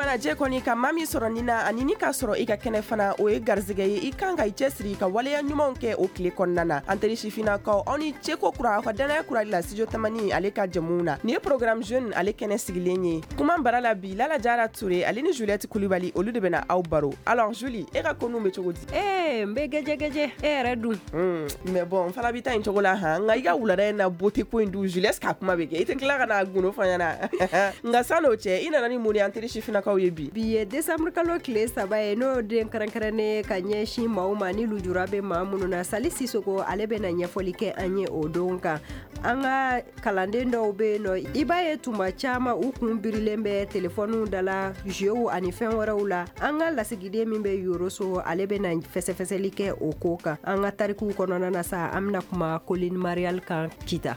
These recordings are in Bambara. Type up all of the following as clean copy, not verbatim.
mana je kɔni ka maa min sɔrɔ nin na ani ni ka sɔrɔ I ka kɛnɛ fana o ye garizɛgɛ ye I kan ka I cɛsiri ka waleya ɲumanw kɛ o tile kɔnɔna na an teri sifinakaw aw ni ceko kura aw ka danaya kurali la studio tamani ale ka jɛmuw na ni ye programme jeune ale kɛnɛ sigilen ye kuma bara la bi Lala Jara Ture ale ni Juliette Kulibali olu de bɛna aw baro alors Julie e ka konuw bɛ cogo di n bɛ gɛjɛgɛjɛ e yɛrɛ dun mais bon fana bi ta in cogo la han nka I ka wulada in na beauté ko in dun Julie est-ce que a kuma bɛ kɛ I tɛ tila ka na gundo fɔ an ɲɛna nka san n'o cɛ I nana ni mun de an teri sifinakaw ye bi ye décembre kalo tile 3 ye n'o den kɛrɛnkɛrɛnnen ka ɲɛsin maaw ma ni lujura bɛ maa minnu na Sali Sisoko ale bɛna ɲɛfɔli kɛ an ye o don kan an ka kalanden dɔw bɛ yen nɔ I b'a ye tuma caman u kun birilen bɛ telefɔniw da la jeux ani fɛn wɛrɛw la an ka lasigiden min bɛ Yoroso ale bɛna fɛsɛfɛsɛli kɛ o ko kan an ka tarikuw kɔnɔna na sa an bɛna kuma Colline Marial kan kita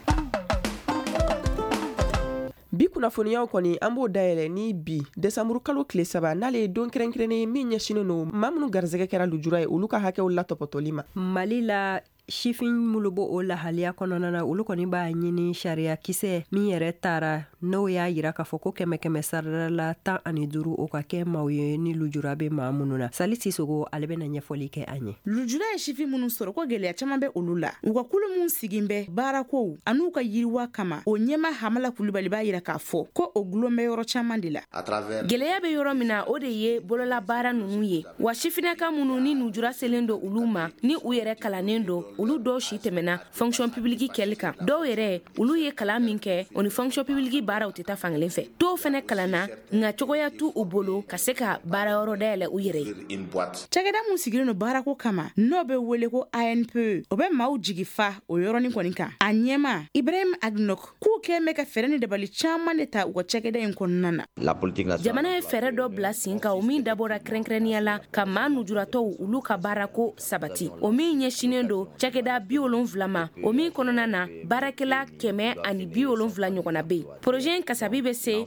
bi kunnafoniyaw kɔni an b'o dayɛlɛ ni bi desanburu kalo tile 3 n'ale ye don kɛrɛnkɛrɛnnen ye min ɲɛsinen no maa minnu garizɛgɛ kɛra lujura ye olu ka hakɛw latɔpɔtɔli ma Mali la sifin minnu b'o o lahaliya kɔnɔna na olu kɔni b'a ɲini sariya kisɛ min yɛrɛ taara n'o y'a yira k'a fɔ ko 100 sarada la 15 o ka kɛ maaw ye ni lujura bɛ maa minnu na Sali Sisoko ale bɛna ɲɛfɔli kɛ an ye lujura ye sifin minnu sɔrɔ ko gɛlɛya caman bɛ olu la u ka kulu minnu sigin bɛ baarakow an'u ka yiriwa kama o ɲɛma Hamala Kulibali b'a yira k'a fɔ ko o gulon bɛ yɔrɔ caman de la gɛlɛya bɛ yɔrɔ min na o de ye bolola baara ninnu ye wa sifinaka minnu ni lujura selen do olu ma ni u yɛrɛ kalannen do olu dɔw si tɛmɛna fonction publique kɛli kan dɔw yɛrɛ olu ye kalan min kɛ o ni fonction publique baaraw tɛ taa fankelen fɛ dɔw fɛnɛ kalanna nka cogoya t'u u bolo ka se ka baarayɔrɔ dayɛlɛ u yɛrɛ ye cakɛda mun sigilen do baarako kama n'o bɛ wele ko ANPE o bɛ maaw jigi fa o yɔrɔnin kɔni kan a ɲɛma Ibrahim Agnok k'u kɛn bɛ ka fɛɛrɛ ni dabali caman de ta u ka cakɛda in kɔnɔna na jamana ye fɛɛrɛ dɔ bila sen kan o min dabɔra kɛrɛnkɛrɛnniya la ka maa nujuratɔw olu ka baarako sabati o min ɲɛsinen do cakɛda 70 ma o min kɔnɔna na baarakɛla 170 ɲɔgɔnna bɛ yen projet in kasabi bɛ se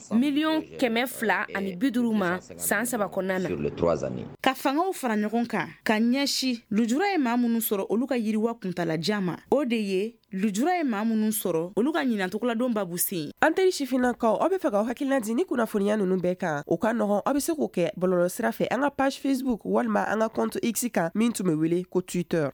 $250 ma san 3 kɔnɔna na ka fangaw fara ɲɔgɔn kan ka ɲɛsi lujura ye maa minnu sɔrɔ olu ka yiriwa kuntalajan ma o de ye lujura ye maa minnu sɔrɔ olu ka ɲinantɔgɔladon babu sen an teri sifinakaw aw bɛ fɛ k'aw hakilina di ni kunnafoniya ninnu bɛɛ kan o ka nɔgɔn aw bɛ se k'o kɛ bɔlɔlɔ sira fɛ an ka page Facebook walima an ka compte X kan min tun bɛ wele ko Twitter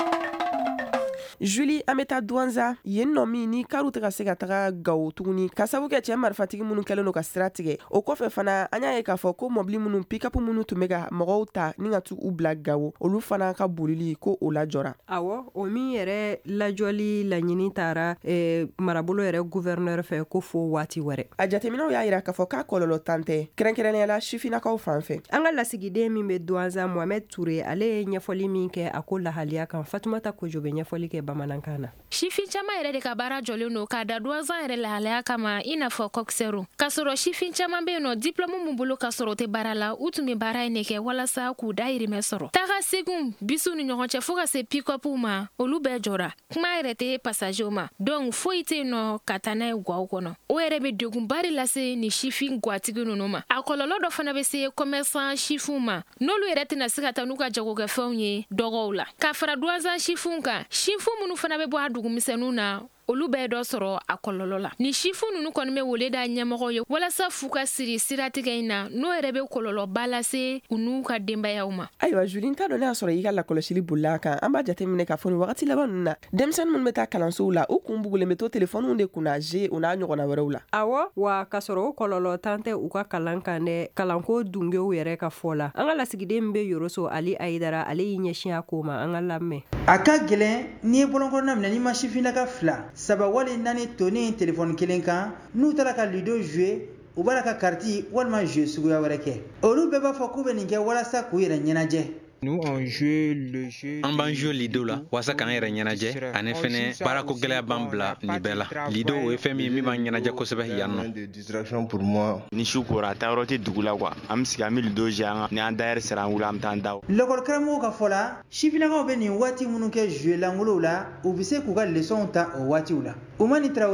Julie an bɛ taa Douanza yen nɔ min ni karu tɛ ka se ka taga Gawo tuguni ka sabu kɛ cɛ marifatigi minnu kɛlen do ka sira tigɛ o kɔfɛ fana an y'a ye k'a fɔ ko mɔbili minnu pick-up minnu tun bɛ ka mɔgɔw ta ni ka tu u bila Gawo olu fana ka bolili ko o lajɔra awɔ o min yɛrɛ lajɔli laɲini taara marabolo yɛrɛ gouverneur fɛ ko fo waati wɛrɛ a jateminɛw y'a yira k'a fɔ k'a kɔlɔlɔ tan tɛ kɛrɛnkɛrɛnnenya la sifinakaw fan fɛ an ka lasigiden min bɛ Douanza Mohamed Toure ale ye ɲɛfɔli min kɛ a ko lahaliya kan Fatumata Kojo bɛ ɲɛfɔli kɛ bamanankan na sifin caman yɛrɛ de ka baara jɔlen do k'a da Douanza yɛrɛ lahalaya kama i n'a fɔ Coxero k'a sɔrɔ sifin caman bɛ yen nɔ diplôme mun bolo k'a sɔrɔ o tɛ baara la u tun bɛ baara in de kɛ walasa k'u dahirimɛ sɔrɔ taga segun bisiw ni ɲɔgɔn cɛ fo ka se pick-upw ma olu bɛɛ jɔra kuma yɛrɛ tɛ passager ma donc foyi tɛ yen nɔ ka taa n'a ye gaw kɔnɔ o yɛrɛ bɛ degunba de lase ni sifin gatigi ninnu ma a kɔlɔlɔ dɔ fana bɛ se commerçant sifinw ma n'olu yɛrɛ tɛna se ka taa n'u ka jagokɛfɛnw ye dɔgɔw la ka fara Douanza sifinw kan sifin minnu fana bɛ bɔ a dugumisɛnninw na olu bɛɛ dɔ sɔrɔ a kɔlɔlɔ la ni sifu ninnu kɔni bɛ wele da ɲɛmɔgɔ ye walasa f'u ka siri siratigɛ in na n'o yɛrɛ bɛ kɔlɔlɔba lase u n'u ka denbayaw ma ayiwa Julie t'a dɔn ne y'a sɔrɔ i ka lakɔlɔsili bolila kan an b'a jateminɛ k'a fɔ ni wagati laban ninnu na denmisɛnnin minnu bɛ taa kalansow la u kun bugulen bɛ to telefɔniw de kunna G u n'a ɲɔgɔnna wɛrɛw la awɔ wa ka sɔrɔ o kɔlɔlɔ tan tɛ u ka kalan kan dɛ kalanko dungew yɛrɛ ka fɔ la an ka lasigiden min bɛ Yoroso Ali Ayidara ale y'i ɲɛsin a ko ma an ka lamɛn a ka gɛlɛn n'i ye bɔlɔnkɔnɔna minɛ n'i ma sifinnaka 2 3 wali 4 tonen telefɔni kelen kan n'u taara ka lido jouer u b'a la ka kariti walima jouer suguya wɛrɛ kɛ olu bɛɛ b'a fɔ k'u bɛ nin kɛ walasa k'u yɛrɛ ɲɛnajɛ Nous on joue le jeu. An b'an jouer Lido la wasa k'an yɛrɛ ɲɛnajɛ ani fɛnɛ baarako gɛlɛya b'an bila nin bɛɛ la Lido o ye fɛn min ye min b'an ɲɛnajɛ kosɛbɛ yan nɔ. De distraction pour moi. Ni su kora a taa yɔrɔ tɛ dugu la quoi an bɛ sigi an bɛ Lido jouer an ni an dayɛrɛ sera an wuli an bɛ taa an da. Lakɔli karamɔgɔw ka fɔ la sifinnakaw bɛ nin waati minnu kɛ jouer langolow la u bɛ se k'u ka leçons ta o waatiw la Umani Traoré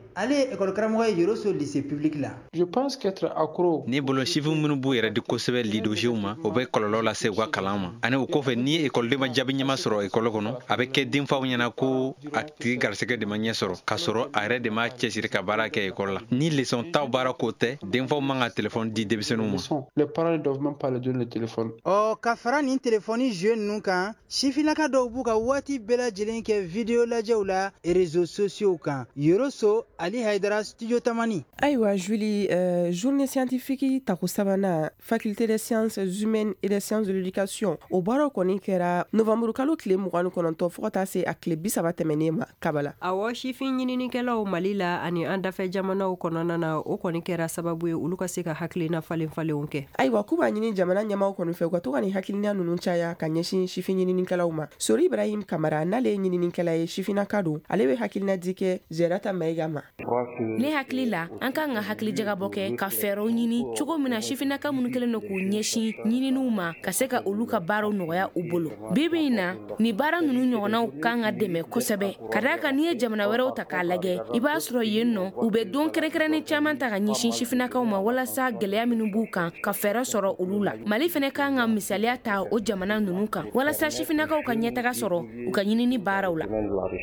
ale ye école karamɔgɔ ye Yoroso lycée public la. Je pense qu'être accro ni bolo sifin minnu b'u yɛrɛ di kosɛbɛ lidosiw ma o bɛ kɔlɔlɔ lase u ka kalan ma ani o kɔfɛ ni ekɔliden ma jaabi ɲɛma sɔrɔ ekɔli kɔnɔ a bɛ kɛ denfaw ɲɛna ko a tigi garisɛgɛ de ma ɲɛ sɔrɔ k'a sɔrɔ a yɛrɛ de ma cɛsiri ka baara kɛ ekɔli la ni leçon taw baara ko tɛ denfaw man ka téléphone di denmisɛnninw ma. les parents ne doivent même pas leur donner le téléphone. Ka fara nin téléphone jeu ninnu kan sifinaka dɔw b'u ka waati bɛɛ lajɛlen kɛ vidéo lajɛw la réseaux sociaux kan. Yoroso Ali Haidara studio Tamani. Aïwa Julie, journée scientifique tako sabana faculté des sciences humaines et des sciences de l'éducation o baro koni kɛra novembre kalo tile 29 fo ka taa se a tile 30 tɛmɛnen ma kabala. Awɔ sifin ɲininikɛlaw Mali la ani an dafɛ jamanaw kɔnɔna na o kɔni kɛra sababu ye olu ka se ka hakilina falen-falenw kɛ. Ayiwa k'u b'a ɲini jamana ɲɛmaw kɔni fɛ u ka to ka nin hakilina ninnu caya ka ɲɛsin sifin ɲininikɛlaw ma. Sori Ibrahim Kamara n'ale ye ɲininikɛla ye sifinaka don ale bɛ hakilina di kɛ Zerata Mayiga ma. Ne hakili la an kan ka hakili jagabɔ kɛ ka fɛɛrɛw ɲini cogo min na sifinaka minnu kelen don k'u ɲɛsin ɲininiw ma ka se ka olu ka baaraw nɔgɔya u bolo. Bibi in na ni baara ninnu ɲɔgɔnnaw kan ka dɛmɛ kosɛbɛ ka da kan n'i ye jamana wɛrɛw ta k'a lajɛ i b'a sɔrɔ yen nɔ u bɛ don kɛrɛnkɛrɛnnen caman ta ka ɲɛsin sifinakaw ma walasa gɛlɛya minnu b'u kan ka fɛɛrɛ sɔrɔ olu la. Mali fɛnɛ kan ka misaliya ta o jamana ninnu kan walasa sifinakaw ka ɲɛtaga sɔrɔ u ka ɲinini baaraw la.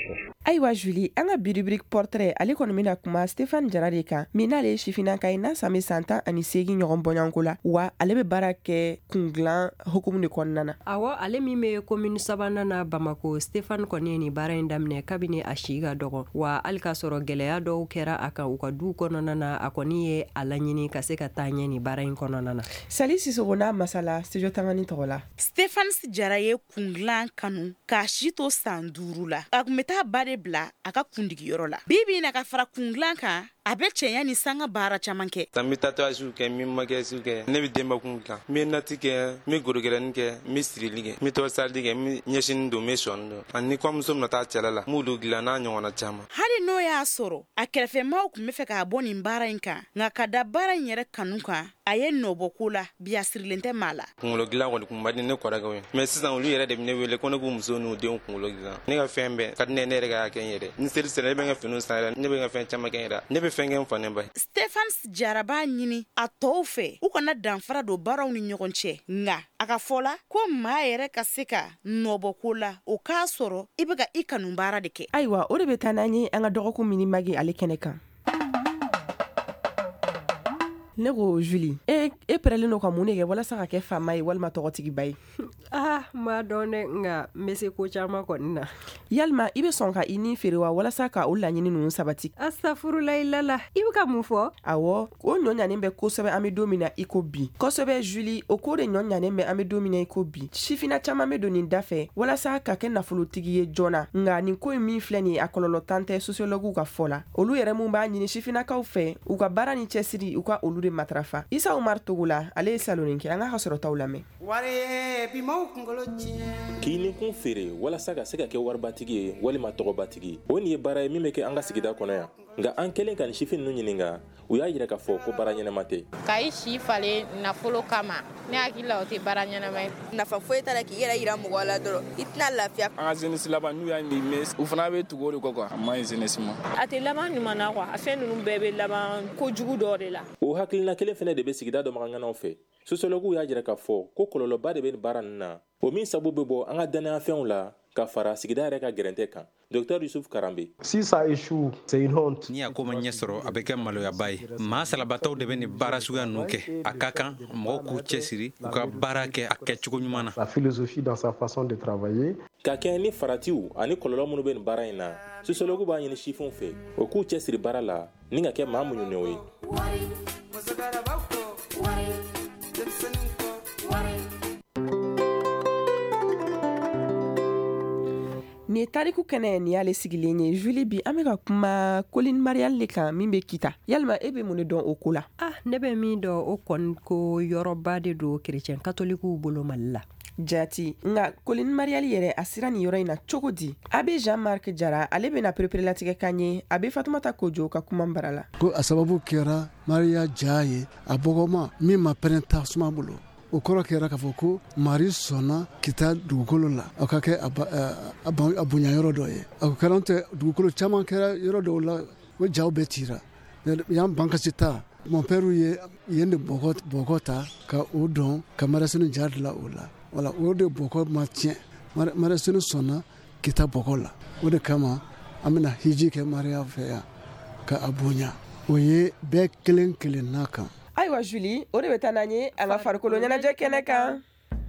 Ayiwa Julie, an ka rubrique portrait ale kɔni bɛna kuma Stéphane Jara de kan min n'ale ye sifinaka ye n'a san bɛ san 18 ɲɔgɔn bɔɲɔgɔnko la wa ale bɛ baara kɛ kungilan hukumu de kɔnɔna na. Awɔ ale min bɛ commune sabanan na Bamako Stéphane kɔni ye nin baara in daminɛ kabini a si ka dɔgɔ wa hali k'a sɔrɔ gɛlɛya dɔw kɛra a kan u ka du kɔnɔna na a kɔni ye a laɲini ka se ka taa ɲɛ nin baara in kɔnɔna na. Sali Sisoko n'a masala studio Tamani tɔgɔ la. Stéphane Jara ye kungilan kanu k'a si to san 5 la a kun bɛ taa ba de bila a ka kundigiyɔrɔ la. Bibi na ka fara kungilan kan a bɛ cɛya ni sanga baara caman kɛ. N bɛ tatouage kɛ, n bɛ maquillage kɛ, ne bɛ denbakun kan, n bɛ nati kɛ, n bɛ gorogɛrɛnin kɛ, n bɛ sirili kɛ, n bɛ tɔgɔsali kɛ, n bɛ ɲɛsinin don, n bɛ sɔɔni don. Ani kɔɲɔmuso bɛna taa cɛla la, n b'olu dilan n'a ɲɔgɔnna caman. Hali n'o y'a sɔrɔ a kɛrɛfɛmaaw tun bɛ fɛ k'a bɔ nin baara in kan nka ka da baara in yɛrɛ kanu kan a ye nɔbɔ ko la biya sirilen tɛ maa la. Kunkolo dilan kɔni kun ma di ne kɔrɔkɛw ye mais sisan olu yɛrɛ de bɛ ne wele ko ne k'u muso n'u denw kunkolo dilan. Ne ka fɛn bɛɛ ka di ne yɛrɛ ka kɛ n yɛrɛ. Ni seli sera ne bɛ n ka finiw san yɛrɛ, ne bɛ n ka fɛn caman kɛ n yɛrɛ. Ne bɛ fɛn kɛ n fa ne ba ye. Stéphane Jara b'a ɲini a tɔw fɛ u kana danfara don baaraw ni ɲɔgɔn cɛ nka a ka fɔ la ko maa yɛrɛ ka se ka nɔbɔ ko la o k'a sɔrɔ i bɛ ka i kanu baara de kɛ. Ayiwa o de bɛ taa n'an ye an ka dɔgɔkun mini magi ale kɛnɛ kan. Ne ko Julie e pɛrɛlen don ka mun de kɛ walasa ka kɛ faama ye walima tɔgɔtigiba ye. Ma dɔn dɛ nka n bɛ se ko caman kɔni na. Yalima i bɛ sɔn ka i ni feere wa walasa ka o laɲini ninnu sabati. Astafurulailala i bɛ ka mun fɔ. Awɔ o ɲɔ ɲanen bɛ kosɛbɛ an bɛ don min na i ko bi. Kosɛbɛ Julie o ko de ɲɔ ɲanen bɛ an bɛ don min na i ko bi. Sifina caman bɛ don nin da fɛ walasa ka kɛ nafolotigi ye joona nka nin ko in min filɛ nin ye a kɔlɔlɔ tan tɛ sociologues ka fɔ la. Olu yɛrɛ mun b'a ɲini sifinakaw fɛ u ka baara ni cɛsiri u ka olu de matrafa. Isa Umar Togola ale ye salonin kɛ an ka sɔrɔtaw lamɛn. K'i ni kun feere walasa ka se ka kɛ waribatigi ye walima tɔgɔbatigi o nin ye baara ye min bɛ kɛ an ka sigida kɔnɔ yan nka an kɛlen ka nin sifin ninnu ɲininka u y'a yira k'a fɔ ko baara ɲɛnama tɛ. Ka i si falen nafolo kama ne hakili la o tɛ baara ɲɛnama ye. Nafa foyi t'a la k'i yɛrɛ yira mɔgɔ la dɔrɔn i tɛna lafiya. An ka jeunesse laban n'u y'a ɲini mais u fana bɛ tugu o de kɔ quoi a maɲi jeunesse ma. A tɛ laban ɲuman na quoi a fɛn ninnu bɛɛ bɛ laban kojugu dɔ de la. O hakilina kelen fana de bɛ sigida dɔmaganganaw fɛ sociologues y'a yira k'a fɔ ko kɔlɔlɔba de bɛ nin baara ninnu na o min sabu bɛ bɔ an ka danayafɛnw la ka fara sigida yɛrɛ ka gɛrɛntɛ kan. Dr Yusuf Karambe. Si ça échoue, c'est une honte. Ni a ko ma ɲɛ sɔrɔ a bɛ kɛ maloyaba ye. Maa salabatɔw de bɛ nin baara suguya ninnu kɛ. A ka kan mɔgɔw k'u cɛsiri u ka baara kɛ a kɛcogo ɲuman na. La philosophie dans sa façon de travailler. Ka kɛ ni faratiw ani kɔlɔlɔ minnu bɛ nin baara in na sociologues b'a ɲini sifinw fɛ o k'u cɛsiri baara la ni ka kɛ maa muɲunen ye. Ni tariku kɛnɛ ni y'ale sigilen ye Julie bi an bɛ ka kuma Colline Marial de kan min bɛ kita yalima e bɛ mun de dɔn o ko la. Ne bɛ min dɔn o kɔni ko yɔrɔba de don chrétien catholique bolo Mali la. Jati nka Colline Marial yɛrɛ a sira nin yɔrɔ in na cogo di a bɛ Jean-Marc Jara ale bɛna perepere-latigɛ kan ye a bɛ Fatumata Kojo ka kuma bara la. Ko a sababu kɛra Maria ja ye a bɔgɔma min ma pɛrɛn tasuma bolo. O kɔrɔ kɛra k'a fɔ ko Mari sɔnna ki taa dugukolo la aw ka kɛ a bonya yɔrɔ dɔ ye a ko kɛra tɛ dugukolo caman kɛra yɔrɔ dɔw la o jaw bɛɛ cira y'an ban ka se ta mon père ye yen de bɔgɔ ta ka o dɔn ka marasini ja dilan o la wala o de bɔgɔ ma tiɲɛ marasini sɔnna kita bɔgɔ la o de kama an bɛna hiji kɛ mariya fɛ yan ka a bonya o ye bɛɛ kelen kelen n'a kan. Ayiwa Julie, o de bɛ taa n'an ye an ka farikolo ɲɛnajɛ kɛnɛ kan.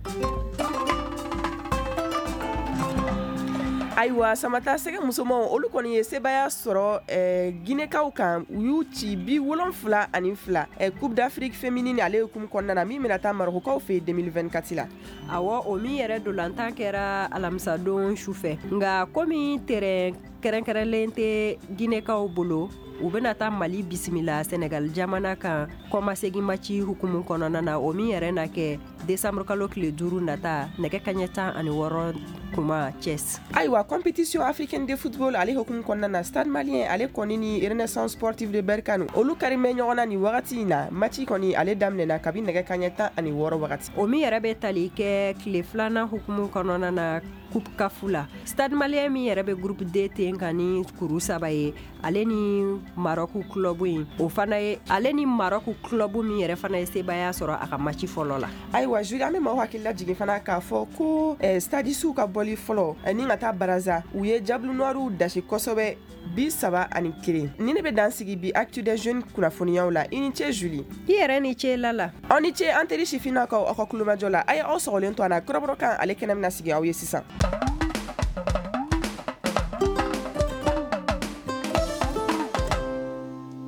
Ayiwa Samata sɛgɛ musomanw olu kɔni ye sebaya sɔrɔ Ginekaw kan u y'u ci 72 Coupe d'Afrique féminine ale hukumu kɔnɔna na min bɛna taa Marocains fɛ 2024 la. Awɔ o min yɛrɛ dolantan kɛra alamisadon sufɛ nka komi terrain kɛrɛnkɛrɛnlen tɛ Ginekaw bolo u bɛna taa Mali bisimila Senegal jamana kan kɔmasegin maci hukumu kɔnɔna na o min yɛrɛ na kɛ décembre kalo tile 5 nata nɛgɛ kaɲɛ 16 kuma Thiès. Ayiwa compétition africaine de football ale hukumu kɔnɔna na Stade Malien ale kɔni ni Renaissance Sportive de Berkane olu karimɛ ɲɔgɔn na ni wagati in na match kɔni ale daminɛna kabi nɛgɛ kaɲɛ 16 wagati. O min yɛrɛ bɛ tali kɛ tile 2nan hukumu kɔnɔna na Coupe Kafu la. Stade Malien min yɛrɛ bɛ groupe D ten kan ni kuru 3 ye ale ni Maroc club in o fana ye ale ni Maroc club min yɛrɛ fana ye sebaya sɔrɔ a ka match fɔlɔ la. Ayiwa Julie an bɛ maaw hakili lajigin fana k'a fɔ ko stadisiw ka bɔli fɔlɔ ni ka taa baraza u ye Diable Noirs dasi kosɛbɛ 31. Ni ne bɛ dan sigi bi Actu des Jeunes kunnafoniyaw la i ni ce Julie. I yɛrɛ ni ce Lala. Aw ni ce an teri sifinnakaw aw ka kulomajɔ la a ye aw sɔgɔlen to an na kɔrɔbɔrɔkan ale kɛnɛ bɛna sigi aw ye sisan.